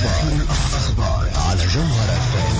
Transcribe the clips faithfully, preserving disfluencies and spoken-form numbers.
الأخبار على جوهرة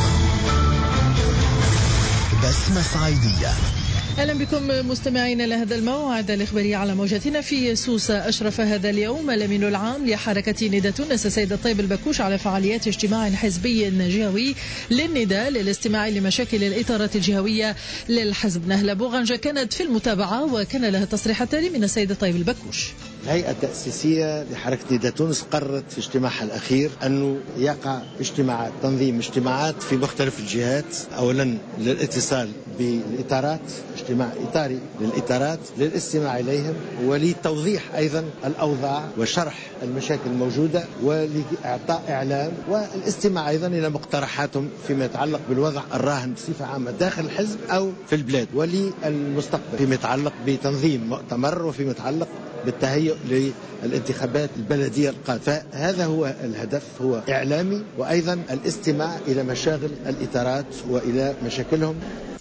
بسمة صعيدية. أهلا بكم مستمعين لهذا الموعد الإخباري على موجتنا في سوسة. أشرف هذا اليوم الأمين العام لحركة ندى تونس السيد الطيب البكوش على فعاليات اجتماع حزبي جهوي للنداء للاستماع لمشاكل الإطارات الجهوية للحزب. نهلة بوغنجة كانت في المتابعة وكان لها التصريح التالي من السيد الطيب البكوش. الهيئة التأسيسية لحركة ندى تونس قررت في اجتماعها الأخير أنه يقع اجتماعات تنظيم اجتماعات في مختلف الجهات، أولا للاتصال بالإطارات، اجتماع إطاري للإطارات للاستماع إليهم ولتوضيح أيضا الأوضاع وشرح المشاكل الموجودة ولإعطاء إعلام والاستماع أيضا إلى مقترحاتهم فيما يتعلق بالوضع الراهن بصفة عامة داخل الحزب أو في البلاد وللمستقبل فيما يتعلق بتنظيم مؤتمر وفيما يتعلق بالتهيؤ للانتخابات البلدية القادمة. فهذا هو الهدف، هو إعلامي وأيضا الاستماع إلى مشاغل الإطارات وإلى مشاكلهم.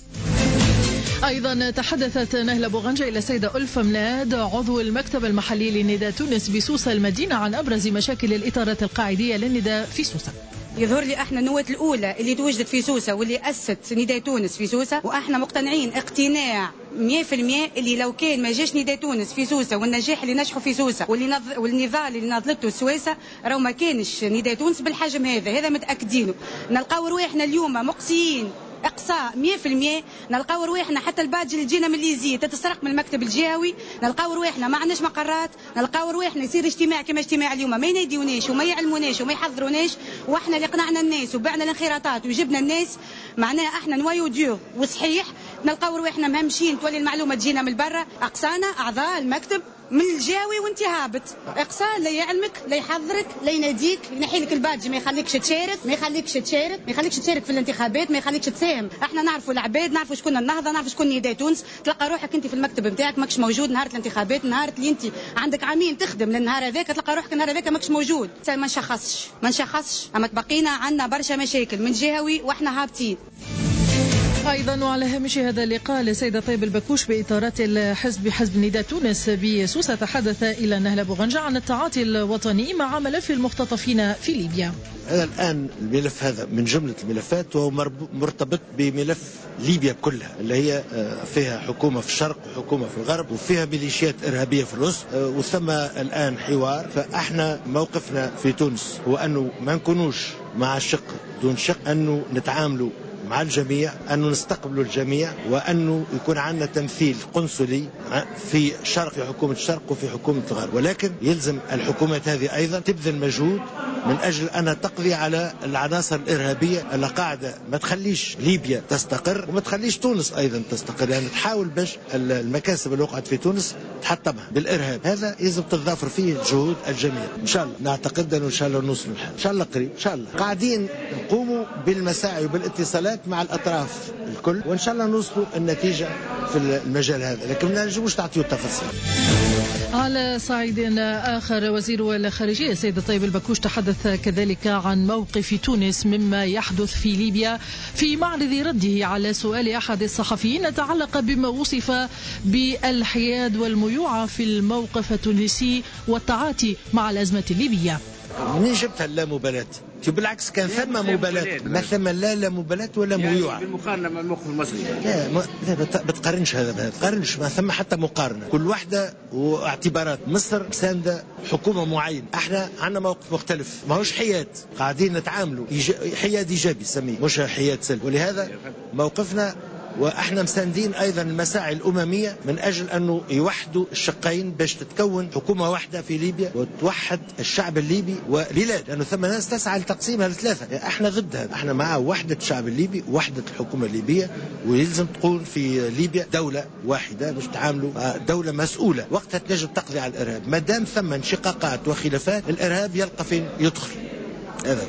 أيضا تحدثت نهلة بوغنجة إلى السيدة ألفة مناد عضو المكتب المحلي لندى تونس بسوسة المدينة عن أبرز مشاكل الإطارات القاعدية للندى في سوسة. يظهر لي احنا النواة الأولى اللي توجدت في سوسة واللي أسست ندى تونس في سوسة، واحنا مقتنعين اقتناع مية في المية اللي لو كان ما جاش ندى تونس في سوسة والنجاح اللي نجحوا في سوسة واللي نض... والنضال اللي نضلته السويسة راهو ما كانش ندى تونس بالحجم هذا، هذا متأكدينه. نلقاو رواحنا اليوم مقصيين اقصاء مية في المية، نلقاو رواحنا حتى الباج اللي جينا من ليزي تتسرق من المكتب الجهوي، نلقاو رواحنا ما عندناش مقرات، نلقاو رواحنا يصير اجتماع كما اجتماع اليوم ما يناديوناش وما يعلموناش وما يحضروناش، واحنا اللي قنعنا الناس وبعنا الانخراطات وجبنا الناس، معناها احنا نوايو ديور وصحيح. نلقاو رواحنا مهمشين تولي المعلومه تجينا من برا، اقصانا اعضاء المكتب من الجاوي وانت هابط، اقصاء لا يعلمك لا يحضرك لا يناديك، ينحي لك البادج ما يخليكش تشارك، ما يخليكش تشارك، ما يخليكش تشارك في الانتخابات، ما يخليكش تساهم. احنا نعرفوا العباد، نعرفوا شكون النهضه، نعرفوا شكون ندى تونس. تلقى روحك انت في المكتب نتاعك ماكش موجود نهار الانتخابات، نهار اللي انت عندك عامين تخدم للنهار هذاك تلقى روحك النهار هذاك ماكش موجود. ما نشخصش ما نشخصش اما تبقينا عندنا برشا مشاكل من جهوي واحنا هابطين. أيضا وعلى هامش هذا اللقاء السيد طيب البكوش بإطارات الحزب حزب ندى تونس بسوسة تحدث إلى نهلة بوغنجة عن التعاطي الوطني مع ملف المختطفين في ليبيا. هذا الآن الملف هذا من جملة الملفات وهو مرتبط بملف ليبيا كلها اللي هي فيها حكومة في الشرق وحكومة في الغرب وفيها ميليشيات إرهابية في الوسط، وثم الآن حوار. فإحنا موقفنا في تونس هو أنه ما نكونوش مع الشق دون شق، أنه نتعاملوا مع الجميع، أنه نستقبلوا الجميع، وأنه يكون عندنا تمثيل قنصلي في شرق في حكومة الشرق وفي حكومة الغرب. ولكن يلزم الحكومات هذه أيضا تبذل مجهود من أجل أن تقضي على العناصر الإرهابية اللي قاعدة ما تخليش ليبيا تستقر وما تخليش تونس أيضا تستقر، يعني تحاول باش المكاسب اللي وقعت في تونس تحطمها بالإرهاب. هذا يجب تتضافر فيه جهود الجميع. إن شاء الله نعتقد أنه إن شاء الله نوصل الحال إن شاء الله قريب. إن شاء الله قاعدين نقوموا بالمساعي وبالاتصالات مع الأطراف الكل، وإن شاء الله نوصلوا النتيجة في المجال هذا، لكن ما نجموش تعطيوا التفاصيل. على صعيد آخر وزير الخارجية السيد الطيب البكوش تحدث كذلك عن موقف تونس مما يحدث في ليبيا في معرض رده على سؤال أحد الصحفيين يتعلق بما وصف بالحياد والميوعة في الموقف التونسي والتعاطي مع الأزمة الليبية. منين جبتها اللامبالاة؟ بالعكس كان ثم مبالاة، ما ثم لا لا مبالاة ولا ميوعة يعني بالمقارنة مع الموقف المصري. لا ما لا بتقارنش هذا بهذا، تقارنش ما ثم حتى مقارنة، كل واحدة واعتبارات. مصر ساندة حكومة معينة، احنا عندنا موقف مختلف، ما هوش حياد، قاعدين نتعاملوا حياد إيجابي سميه مش حياد سلبي، ولهذا موقفنا واحنا مساندين ايضا المساعي الامميه من اجل انه يوحدوا الشقين باش تتكون حكومه واحده في ليبيا وتوحد الشعب الليبي وبلاد، لانه ثم ناس تسعى لتقسيمها لثلاثه. احنا ضد هذا، احنا مع وحده الشعب الليبي ووحده الحكومه الليبيه، ويلزم تكون في ليبيا دوله واحده باش تعاملوا دوله مسؤوله وقتها تنجم تقضي على الارهاب. ما دام ثم انشقاقات وخلافات الارهاب يلقى فين يدخل. هذا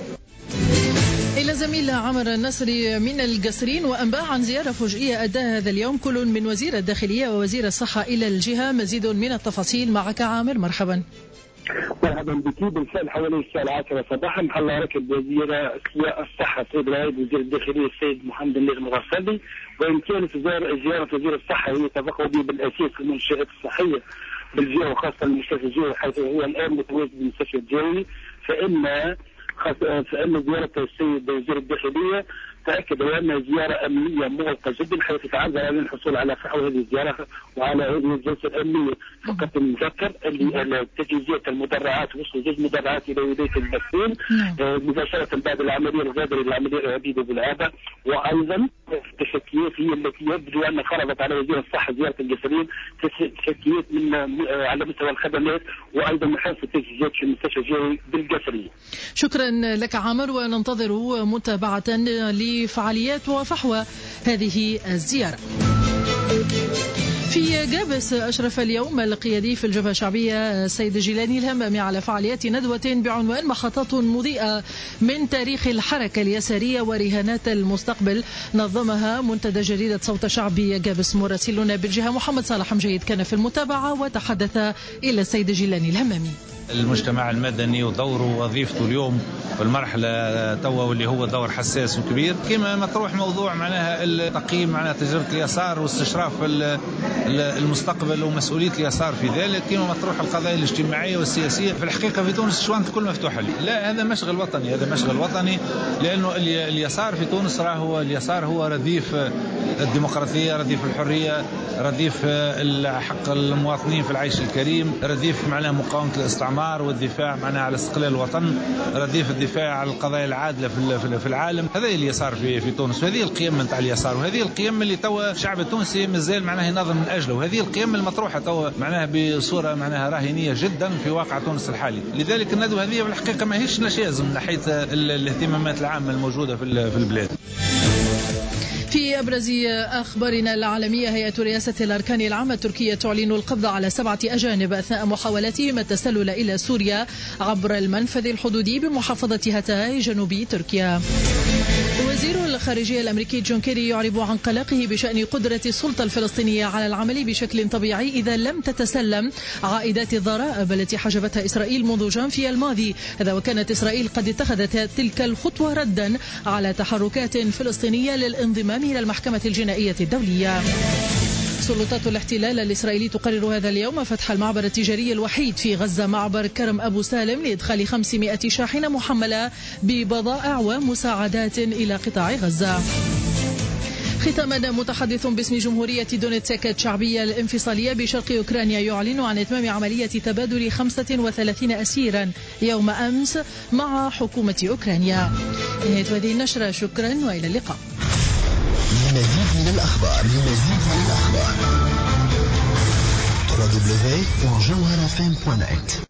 إلى زميل عمر النصري من القصرين وأنباء عن زيارة فجئية أداها هذا اليوم كل من وزير الداخلية ووزير الصحة إلى الجهة. مزيد من التفاصيل معك عامر. مرحبا. مرحبا بك. بالفعل حوالي الساعة العاشرة صباحا حل ركب وزير الصحة السيد العيد وزير الداخلية السيد محمد النجم الغسالي، وإن كانت زيارة وزير الصحة هي تفقد بالأساس في المنشآت الصحية بالجهة وخاصة المستشفى الجوي، حيث هو الآن متواجد بالمستشفى الجوي، فإن فإن زيارة السيد وزير الداخلية تأكد بأنها زيارة أمنية مغلقة جدا، حيث تعذر على الحصول على فحوى هذه الزيارة وعلى هذه الجلسة الأمنية. فقط نذكر اللي تجهيزات المدرعات وصلوا جزء مدرعات إلى ولاية المسؤول مباشرة بعد العملية الغادرة للعملية العديدة بالعابة. وأيضا التشكيات هي التي يبدو أن فرضت على وزير الصحة زيارة الجسرين، تشكيات من على مستوى الخدمات وأيضا من حيث التجهيزات في المستشفى الجوي بالجسرية. شكرا لك عامر، وننتظر متابعة لفعاليات وفحوى هذه الزيارة. في جابس أشرف اليوم القيادي في الجبهة الشعبية السيد جيلاني الهمامي على فعاليات ندوة بعنوان محطات مضيئة من تاريخ الحركة اليسارية ورهانات المستقبل، نظمها منتدى جريدة صوت شعب جابس. مراسلنا بالجهة محمد صالح مجيد كان في المتابعة وتحدث إلى السيد جيلاني الهمامي. المجتمع المدني ودوره ووظيفته اليوم في المرحلة توا واللي هو دور حساس وكبير، كما مطروح موضوع معناها التقييم معناها تجربة اليسار واستشراف المستقبل ومسؤولية اليسار في ذلك، كما مطروح القضايا الاجتماعية والسياسية. في الحقيقة في تونس الشوانت كل مفتوحة لي. لا، هذا مشغل وطني، هذا مشغل وطني، لأنه اليسار في تونس راه هو اليسار هو رديف الديمقراطية، رديف الحرية، رديف حق المواطنين في العيش الكريم، رديف معناها مقاومة الاستعمار والدفاع معناها على استقلال الوطن، رديف الدفاع على القضايا العادلة في العالم. هذا اليسار في في تونس، وهذه القيم نتاع اليسار، وهذه القيم اللي توا الشعب التونسي مازال معناها ينظم من أجله، وهذه القيم المطروحة توا معناها بصورة معناها راهنية جدا في واقع تونس الحالي. لذلك الندوة هذه في الحقيقة ما هيش نشاز من ناحية الاهتمامات العامة الموجودة في البلاد. في أبرز أخبارنا العالمية، هيئة رئاسة الأركان العامة التركية تعلن القبض على سبعة أجانب أثناء محاولتهم التسلل إلى سوريا عبر المنفذ الحدودي بمحافظة هاتاي جنوب تركيا. وزير الخارجية الأمريكي جون كيري يعرب عن قلقه بشأن قدرة السلطة الفلسطينية على العمل بشكل طبيعي إذا لم تتسلم عائدات الضرائب التي حجبتها إسرائيل منذ جانفي الماضي. هذا وكانت إسرائيل قد اتخذت تلك الخطوة ردا على تحركات فلسطينية للانضمام إلى المحكمة الجنائية الدولية. سلطات الاحتلال الإسرائيلي تقرر هذا اليوم فتح المعبر التجاري الوحيد في غزة، معبر كرم أبو سالم، لإدخال خمسمائة شاحنة محملة ببضائع ومساعدات إلى قطاع غزة. ختاما، متحدث باسم جمهورية دونيتسك الشعبية الانفصالية بشرق أوكرانيا يعلن عن إتمام عملية تبادل خمسة وثلاثين أسيرا يوم أمس مع حكومة أوكرانيا. نهاية هذه النشرة، شكرا وإلى اللقاء. لمزيد من الأخبار لمزيد من الأخبار دبليو دبليو دبليو دوت جوهرة إف إم دوت نت.